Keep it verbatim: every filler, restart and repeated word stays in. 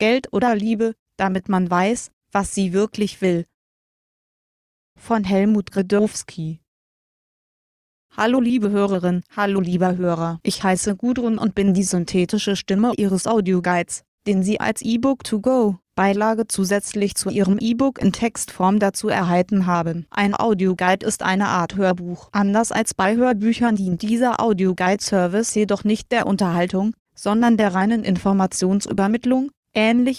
Geld oder Liebe, damit man weiß, was sie wirklich will. Von Helmut Gredowski. Hallo liebe Hörerin, hallo lieber Hörer, ich heiße Gudrun und bin die synthetische Stimme Ihres Audioguides, den Sie als E-Book to go, Beilage zusätzlich zu Ihrem E-Book in Textform dazu erhalten haben. Ein Audioguide ist eine Art Hörbuch. Anders als bei Hörbüchern dient dieser Audioguide-Service jedoch nicht der Unterhaltung, sondern der reinen Informationsübermittlung, ähnlich